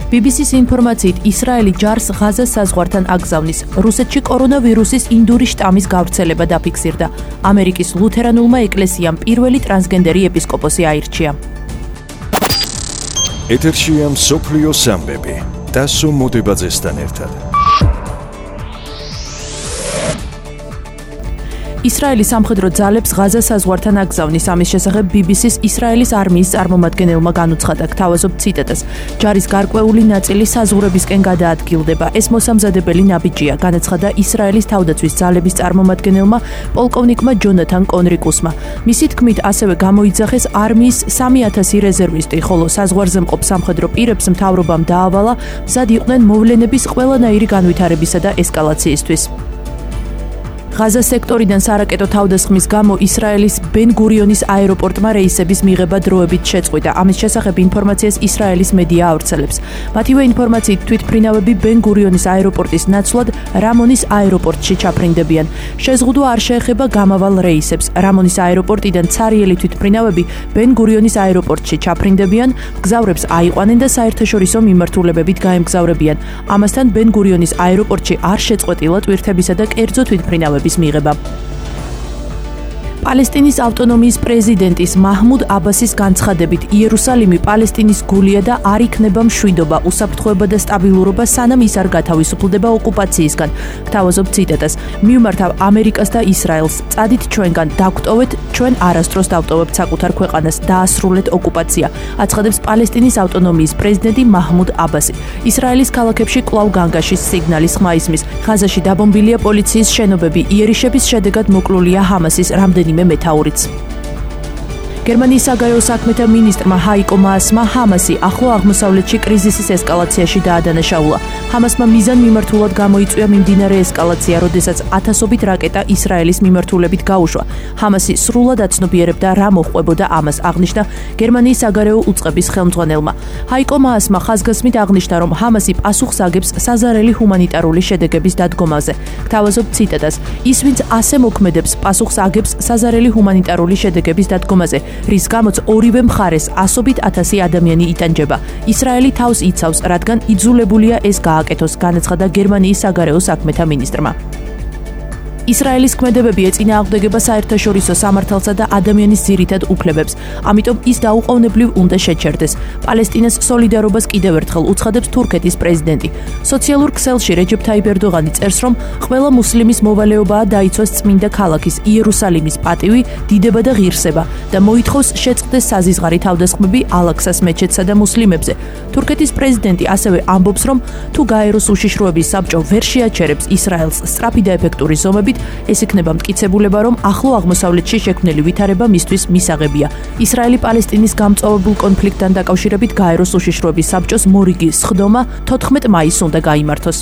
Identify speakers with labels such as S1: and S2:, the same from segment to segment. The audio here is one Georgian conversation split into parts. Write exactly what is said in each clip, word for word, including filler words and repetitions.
S1: ბი ბი სის ინფორმაციით, ისრაელი ჯარს ღაზას საზღვართან აკრძალვის. რუსეთში კორონავირუსის ინდური შტამის გავრცელება დაფიქსირდა. ამერიკის ლუთერანულმა ეკლესიამ პირველი ტრანსგენდერი ეპისკოპოსი აირჩია.
S2: ეთერშია მსოფლიო სამბები. დასო მოდებაძესთან ერთად.
S1: ისრაელის სამხედრო ძალებს ღაზას საზღვართან აკრძალვის. ამის შესახებ ბი ბი სის ისრაელის არმიის წარმომადგენელმა განუცხადა. გთავაზობ ციტატას. ჯარის გარკვეული ნაწილი საზღვრებისკენ გადაადგილდება. ეს მოსამზადებელი ნაბიჯია, განაცხადა ისრაელის თავდაცვის ძალების წარმომადგენელმა პოლკოვნიკმა ჯონათან კონრიკუსმა. მისი თქმით, ასევე გამოიძახეს არმიის სამი ათასი რეზერვისტი, ხოლო საზღვარზე მყოფ სამხედრო პირებს მთავრობამ დაავალა მზად იყვნენ მოვლენების ყველანაირი განვითარებისა და ესკალაციისთვის. ღაზას სექტორიდან სარაკეტო თავდასხმის გამო ისრაელის ბენ-გურიონის აეროპორტმა რეისების მიღება დროებით შეწყვიტა. ამის შესახებ ინფორმაციას ისრაელის მედია ავრცელებს. მათივე ინფორმაციით თვითმფრინავები ბენ-გურიონის აეროპორტის ნაცვლად რამონის აეროპორტში ჩაფრინდებიან. შეზღუდვა არ შეეხება გამავალ რეისებს. რამონის აეროპორტიდან ცარიელი თვითმფრინავები ბენ-გურიონის აეროპორტში ჩაფრინდებიან, მგზავრებს აიყვანენ და საერთაშორისო მიმართულებებით გაემგზავრებიან. ამასთან ბენ-გურიონის აეროპორტში არ შეწყვეტილა ტვირთებისა და კერძო თვითმფრინავების მიღება. პალესტინის ავტონომიის პრეზიდენტის მაჰმუდ აბასის განცხადებით, იერუსალიმი პალესტინის გულია და არ იქნება მშვიდობა, უსაფრთხოება და სტაბილურობა, სანამ ის არ გათავისუფლდება ოკუპაციისგან. გთავაზობ ციტატას. მივმართავ ამერიკას და ისრაელს. წადით ჩვენგან, დაგვტოვეთ, ჩვენ არასდროს დავტოვებთ საკუთარ ქვეყანას, დაასრულეთ ოკუპაცია. აცხადებს პალესტინის ავტონომიის პრეზიდენტი მაჰმუდ აბასი. ისრაელის ქალაქებში კვლავ განგაშის სიგნალის ხმა ისმის. ღაზაში დაბომბილია პოლიციის შენობები. იერიშების შედეგად მოკლულია ჰამასის რამდენიმე მეთაურიც. გერმანიის საგარეო საქმეთა მინისტრმა ჰაიკო მაასმა ჰამასი ახლო აღმოსავლეთში კრიზისის ესკალაციაში დაადანაშაულა. ჰამასმა მიზან მიმართულად გამოიწვია მიმდინარე ესკალაცია, როდესაც ათასობით რაკეტა ისრაელის მიმართულებით გაუშვა. ჰამასი სრულად აცნობიერებდა რა მოჰყვებოდა ამას, აღნიშნა გერმანიის საგარეო უწყების ხელმძღვანელმა. ჰაიკო მაასმა ხაზგასმით აღნიშნა, რომ ჰამასი პასუხს აგებს საზარელი ჰუმანიტარული შედეგების დადგომაზე. გთავაზობ ციტატას. ის, ვინც ასე მოქმედებს, პასუხს აგებს საზარელი ჰუმანიტარული შედეგების დადგომაზე, რის გამოც ორივე მხარეს ასობით ათასი ადამიანი იტანჯება. ისრაელი თავს იცავს, რადგან იძულებულია ეს გააკეთოს, განაცხადა გერმანიის საგარეო საქმეთა მინისტრმა. ისრაელის ქმედებები ეწინააღმდეგება საერთაშორისო სამართალსა და ადამიანის ძირითად უფლებებს, ამიტომ ის დაუყოვნებლივ უნდა შეჩერდეს. პალესტინას სოლიდარობას კიდევ ერთხელ უცხადებს თურქეთის პრეზიდენტი. სოციალურ ქსელში რეჯეფ თაიფ ერდოღანი წერს, რომ ყველა მუსლიმის მოვალეობაა დაიცვას წმინდა ქალაქის იერუსალიმის პატივი, დიდება და ღირსება და მოითხოვს შეწყდეს საზიზღარი თავდასხმები ალაქსას მეჩეთსა და მუსლიმებზე. თურქეთის პრეზიდენტი ასევე ამბობს, რომ თუ გაეროს უშიშროების საბჭო ვერ შეაჩერებს ისრაელს სწრაფი და ეფექტური ზომებით, ეს იქნება მტკიცებულება, რომ ახლო აღმოსავლეთში შექმნილი ვითარება მისთვის მისაღებია. ისრაელი პალესტინის გამწვავებულ კონფლიქტთან დაკავშირებით გაეროს უშიშროების საბჭოს მორიგი სხდომა თოთხმეტ მაისს უნდა გაიმართოს.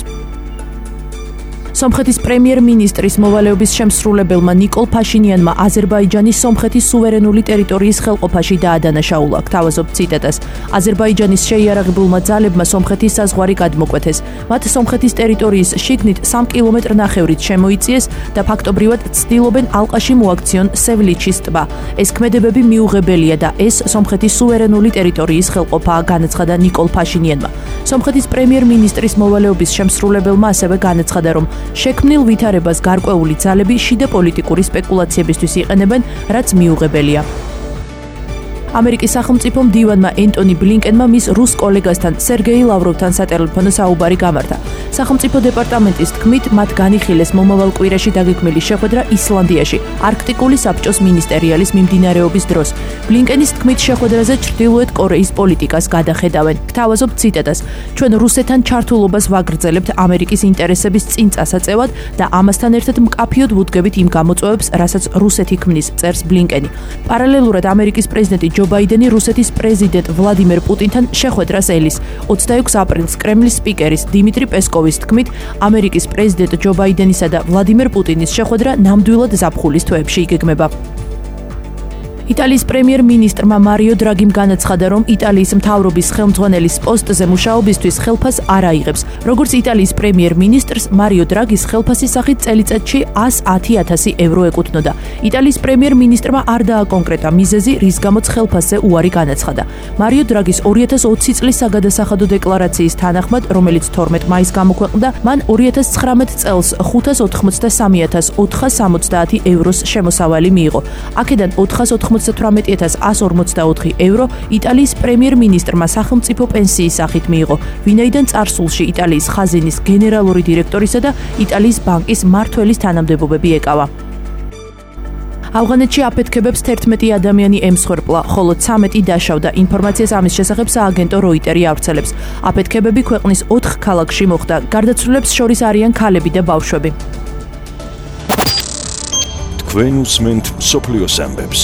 S1: სომხეთის პრემიერ-მინისტრის მოვალეობის შემსრულებელმა ნიკოლ ფაშინიანმა აზერბაიჯანის სომხეთის სუვერენული ტერიტორიის ხელყოფაში დაადანაშაულა. გთავაზობ ციტატას. აზერბაიჯანის შეიარაღებულმა ძალებმა სომხეთის საზღვარი გადმოკვეთეს. მათ სომხეთის ტერიტორიის შიგნით სამი კილომეტრი ნახევრით შემოიწიეს და ფაქტობრივად ცდილობენ ალყაში მოაქციონ სევლიჩის ტბა. ეს ქმედებები მიუღებელია და ეს სომხეთის სუვერენული ტერიტორიის ხელყოფაა, განაცხადა ნიკოლ ფაშინიანმა. სომხეთის პრემიერ-მინისტრის მოვალეობის შემსრულებელმა ასევე განაცხადა, რომ შექმნილ ვითარებას გარკვეული ძალები შიდა პოლიტიკური სპეკულაციებისთვის იყენებენ, რაც მიუღებელია. ამერიკის სახელმწიფო მდივანმა ენტონი ბლინკენმა მის რუს კოლეგასთან სერგეი ლავროვთან სატელეფონო საუბარი გამართა. სახელმწიფო დეპარტამენტის თქმით, მათ განიხილეს მომავალ კვირაში დაგეგმილი შეხვედრა ისლანდიაში, არქტიკული საბჭოს მინისტერიალის მიმდინარეობის დროს. ბლინკენის თქმით, შეხვედრაზე ჩრდილოეთ კორეის პოლიტიკას გადახედავენ. გთავაზობ ციტატას. ჩვენ რუსეთთან ჩართულობას ვაგრძელებთ ამერიკის ინტერესების წინ წასაწევად და ამასთან ერთად მკაფიოდ ვუდგებით იმ გამოწვევებს, რასაც რუსეთი ქმნის, წერს ბლინკენი. პარალელურად ამერიკის პრეზიდენტი ჯო ბაიდენი რუსეთის პრეზიდენტ ვლადიმერ პუტინთან შეხვედრას ელის. ოცდაექვსი აპრილს კრემლის სპიკერის დიმიტრი პესკოვის თქმით, ამერიკის პრეზიდენტ ჯო ბაიდენისა და ვლადიმერ პუტინის შეხვედრა ნამდვილად ზაფხულის თვეებში იგეგმება. იტალიის პრემიერ-მინისტრმა მარიო დრაგიმ განაცხადა, რომ იტალიის მთავრობის ხელმძღვანელის პოსტზე მუშაობისთვის ხელფასს არ აიღებს. როგორც იტალიის პრემიერ-მინისტრს მარიო დრაგის ხელფასის სახით წელიწადში ათს ათი ათასი ევრო ეკუთვნოდა. იტალიის პრემიერ-მინისტრმა არ დააკონკრეტა მიზეზი, რის გამოც ხელფასზე უარი განაცხადა. მარიო დრაგის ორი ათას ოცი წლის საგადასახადო დეკლარაციის თანახმად, რომელიც თორმეტ მაისს გამოქვეყნდა, მან ორი ათას ცხრამეტ წელს ხუთას ოთხმოცდასამი ათას ოთხას სამოცდაათი ევროს შემოსავალი მიიღო. აქედან ოთხას ოთხმოცდათვრამეტი ათას ათს ორმოცდაოთხი ევრო იტალიის პრემიერ-მინისტრმა სახელმწიფო პენსიის სახით მიიღო, ვინაიდან წარსულში იტალიის ხაზინის გენერალური დირექტორისა და იტალიის ბანკის მმართველის თანამდებობები ეკავა. ავღანეთში აფეთქებებს თერთმეტი ადამიანი ემსხვერპლა, ხოლო ცამეტი დაშავდა. ინფორმაციას ამის შესახებ სააგენტო როიტერი ავრცელებს. აფეთქებები ქვეყნის ოთხ ქალაქში მოხდა. გარდაცვლილებს შორის არიან ქალები და ბავშვები.
S2: თქვენ უსმენთ მსოფლიოს ამბებს.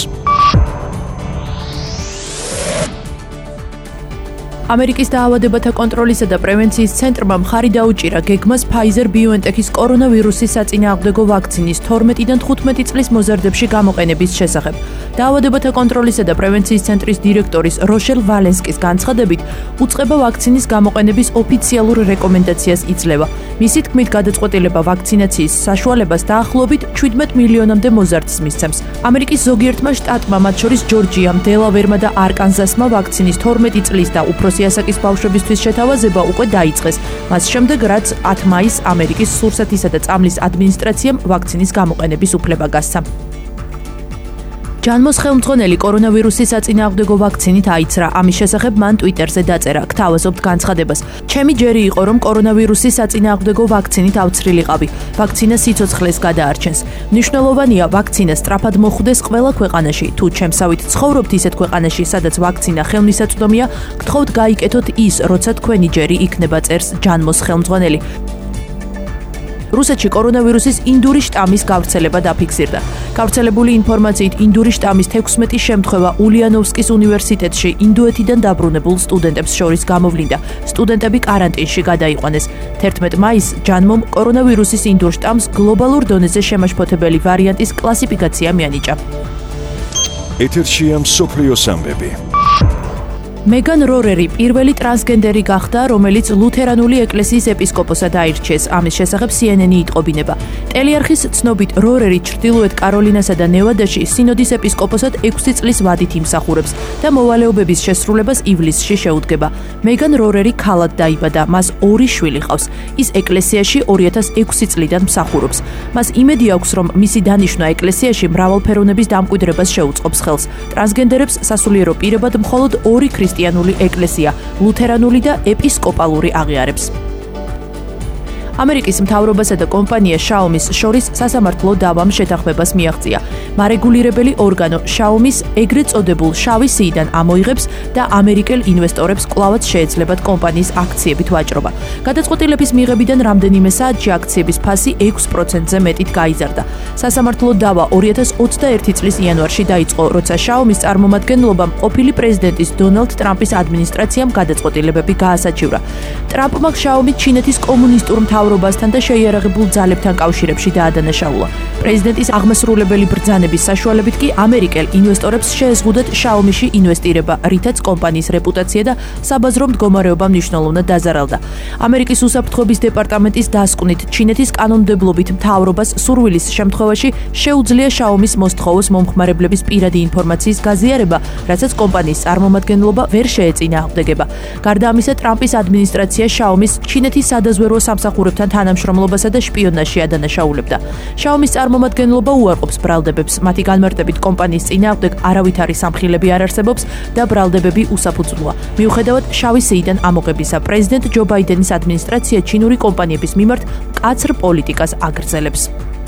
S1: ამერიკის დაავადებათა კონტროლისა და პრევენციის ცენტრმა მხარი დაუჭირა გეგმას Pfizer-BioNTech-ის კორონავირუსის საწინააღმდეგო ვაქცინის თორმეტიდან თხუთმეტი წლის მოზარდებში გამოყენების შესახებ. დაავადებათა კონტროლისა და პრევენციის ცენტრის დირექტორის როშელ ვალენსკის განცხადებით, უწყება ვაქცინის გამოყენების ოფიციალურ რეკომენდაციას იძლევა. მისი თქმით, გადაწყვეტილება ვაქცინაციის საშუალებას დაახლოებით შვიდმეტ მილიონამდე მოზარდს მისცემს. ამერიკის ზოგიერთმა შტატმა, მათ შორის ჯორჯიამ, დელავერმა და არკანზასმა ვაქცინის თორმეტი წლის და უფროსი ასაკის ბავშვებისთვის შეთავაზება უკვე დაიწყეს. მას შემდეგ, რაც ათი მაისს ამერიკის სურსათისა და წამლის ადმინისტრაციამ ვაქცინის გამოყენების უფლება გასცა. ჯანმოს ხელმძღვანელი კორონავირუსის საწინააღმდეგო ვაქცინით აიცრა. ამის შესახებ მან ტვიტერზე დაწერა: "გთავაზობთ განცხადებას. ჩემი ჯერი იყო, რომ კორონავირუსის საწინააღმდეგო ვაქცინით ავცრილიყავი. ვაქცინა სიცოცხლეს გადაარჩენს. მნიშვნელოვანია, ვაქცინა სწრაფად მოხვდეს ყველა ქვეყანაში. თუ ჩემსავით ცხოვრობთ ისეთ ქვეყანაში, სადაც ვაქცინა ხელმისაწვდომია, გთხოვთ გაიკეთოთ ის, როცა თქვენი ჯერი იქნება", წერს ჯანმოს ხელმძღვანელი. რუსეთში კორონავირუსის ინდური შტამის გავრცელება დაფიქსირდა. გავრცელებული ინფორმაციით, ინდური შტამის თექვსმეტი შემთხვევა ულიანოვსკის უნივერსიტეტში ინდოეთიდან დაბრუნებულ სტუდენტებს შორის გამოვლინდა. სტუდენტები კარანტინში გადაიყვანეს. თერთმეტ მაისს ჯანმომ კორონავირუსის ინდურ შტამს გლობალურ დონეზე შემაშფოთებელი ვარიანტის კლასიფიკაცია მიანიჭა.
S2: ეთერშია მსოფლიოს ამბები.
S1: მეგან რორერი პირველი ტრანსგენდერი გახდა, რომელიც ლუთერანული ეკლესიის ეპისკოპოსად აირჩიეს. ამის შესახებ C N N-ი იტყობინება. ტელიარხის ცნობით, რორერი ჩრდილოეთ კაროლინასა და ნევადაში სინოდის ეპისკოპოსად ექვსი წლის ვადით იმსახურებს და მოვალეობების შესრულებას ივლისში შეუდგება. მეგან რორერი ქალად დაიბადა, მას ორი შვილი ჰყავს. ის ეკლესიაში ორი ათას ექვსი წლიდან მსახურობს. მას იმედი აქვს, რომ მისი დანიშვნა ეკლესიაში მრავალფეროვნების დამკვიდრებას შეუწყობს ხელს. ტრანსგენდერებს სასულიერო პირებად მხოლოდ ორი ქრისტიანული ეკლესია, ლუთერანული და ეპისკოპალური აღიარებს. ამერიკის მთავრობასა და კომპანია Xiaomi-ს შორის სასამართლო დავამ შეთანხმებას მიაღწია. მარეგულირებელი ორგანო Xiaomi-ს ეგრეთ წოდებულ შავი სიიდან ამოიღებს და ამერიკელ ინვესტორებს კვლავაც შეეძლებათ კომპანიის აქციებით ვაჭრობა. გადაწყვეტილების მიღებიდან რამდენიმე საათში აქციების ფასი ექვს პროცენტზე მეტით გაიზარდა. სასამართლო დავა ორი ათას ოცდაერთი წლის იანვარში დაიწყო, როცა Xiaomi-ს წარმომადგენლობამ ყოფილი პრეზიდენტის დონალდ ტრამპის ადმინისტრაციამ გადაწყვეტილებები გაასაჩივრა. ტრამპმა Xiaomi ჩინეთის კომუნისტურ მთავრობასთან და შეიარაღებულ ძალებთან კავშირებში დაადანაშაულა. პრეზიდენტის აღმასრულებელი ბრძანების საშუალებით კი ამერიკელ ინვესტორებს შეეზღუდათ Xiaomi-ში ინვესტირება, რითაც კომპანიის რეპუტაცია და საბაზრო მდგომარეობა მნიშვნელოვნად დაზარალდა. ამერიკის უსაფრთხოების დეპარტამენტის დასკვნით, ჩინეთის კანონმდებლობით მთავრობას სურვილის შემთხვევაში შეუძლია Xiaomi-ს მოსთხოვოს მომხმარებლების პირადი ინფორმაციის გაზიარება, რასაც კომპანიის წარმომადგენლობა ვერ შეეწინააღმდეგება. გარდა ამისა, ტრამპის ადმინისტრაცია Xiaomi-ს ჩინეთის სადაზვერვო სამსახურებთან თანამშრომლობასა და შპიონაში ადანაშაულებდა. Xiaomi-ს წარმომადგენლობა უარყოფს ბრალდებებს, მათი განმარტებით კომპანიის წინააღმდეგ არავითარი სამხილები არ არსებობს და ბრალდებები უსაფუძვლოა. მიუხედავად შავი სიიდან ამოღებისა, პრეზიდენტ ჯო ბაიდენის ადმინისტრაცია ჩინური კომპანიების მიმართ მკაცრ პოლიტიკას აგრძელებს.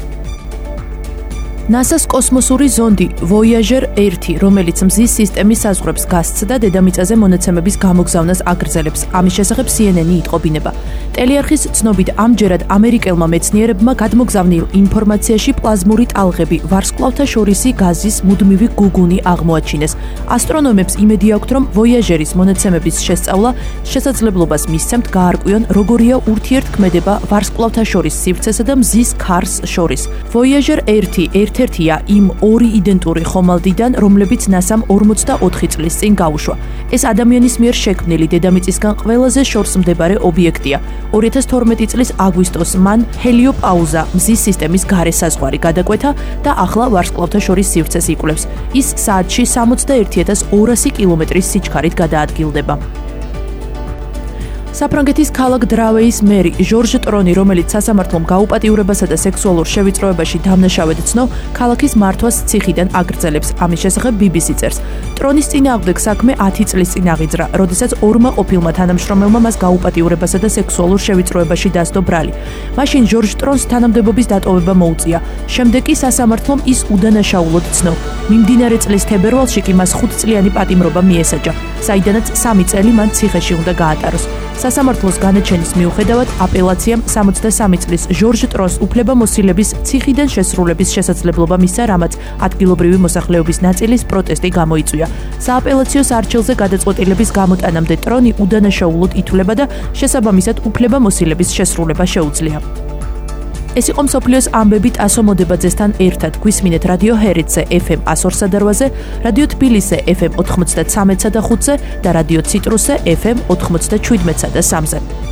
S1: ნასას კოსმოსური ზონდი Voyager ერთი, რომელიც მზის სისტემის საზღვრებს გასცდა, დედამიწაზე მონაცემების გამოგზავნას აგრძელებს. ამის შესახებ C N N-ი იტყობინება. ტელიარხის ცნობით, ამჯერად ამერიკელმა მეცნიერებმა გადმოგზავნილ ინფორმაციაში პლაზმური ტალღები, ვარსკვლავთა შორისი გაზის მუდმივი გუგუნი აღმოაჩინეს. ასტრონომებს იმედი აქვთ, რომ Voyager-ის მონაცემების შესწავლა შესაძლებლობას მისცემთ გაარკვიონ, როგორია ურთიერთქმედება ვარსკვლავთა შორის სივრცესა და მზის ქარს შორის. Voyager ერთი ერთ-ერთია იმ ორი იდენტური ხომალდიდან, რომლებიც ნასამ ორმოცდაოთხი წლის წინ გაუშვა. ეს ადამიანის მიერ შექმნილი დედამიწისგან ყველაზე შორს მდებარე ობიექტია. ორი ათას თორმეტი წლის აგვისტოს მან ჰელიოპაუზა მზის სისტემის გარე საზღვარი გადაკვეთა და ახლა ვარსკვლავთა შორის სივრცეს იკვლევს. ის საათში სამოცდაერთი ათას ორასი კილომეტრის სიჩქარით გადაადგილდება. საფრანგეთის ქალაქ დრავეის მერი ჟორჟ ტრონი, რომელიც სასამართლომ გაუპატიურებასა და სექსუალურ შევიწროებაში დამნაშავედ ცნო, ქალაქის მართვას ციხიდან აგრძელებს. ამის შესახებ ბი ბი სი წერს. ტრონის წინააღმდეგ საქმე ათი წლის წინ აღიძრა, როდესაც ორმა ყოფილმა თანამშრომელმა მას გაუპატიურებასა და სექსუალურ შევიწროებაში დასდო ბრალი. მაშინ ჟორჟ ტრონს თანამდებობის დატოვება მოუწია. შემდეგ კი სასამართლომ ის უდანაშაულოდ ცნო. მიმდინარე წლის თებერვალში კი მას ხუთწლიანი პატიმრობა მიესაჯა, საიდანაც სამი წელი მან ციხეში უნდა გაატაროს. სასამართლოს განაჩენის მიუხედავად აპელაციამ სამოცდასამი წლის ჟორჟ ტრონს უფლებამოსილების ციხიდან შესრულების შესაძლებლობა მისცა, რამაც ადგილობრივი მოსახლეობის ნაწილის პროტესტი გამოიწვია. სააპელაციო არჩევლზე გადაწყვეტილების გამოტანამდე ტრონი უდანაშაულოდ ითვლება და შესაბამისად უფლებამოსილების შესრულება შეუძლია. ეს იყო მსოფლიოს ამბები ტასო მოდებაძესთან ერთად. გვისმინეთ რადიო ჰერიცზე ეფ ემ εκατს ორი სადარვაზე, რადიო თბილისზე ეფ ემ ოთხმოცდათრამეტსა და ხუთზე და რადიო ციტრუსზე ეფ ემ ოთხმოცდაჩვიდმეტსა და სამზე.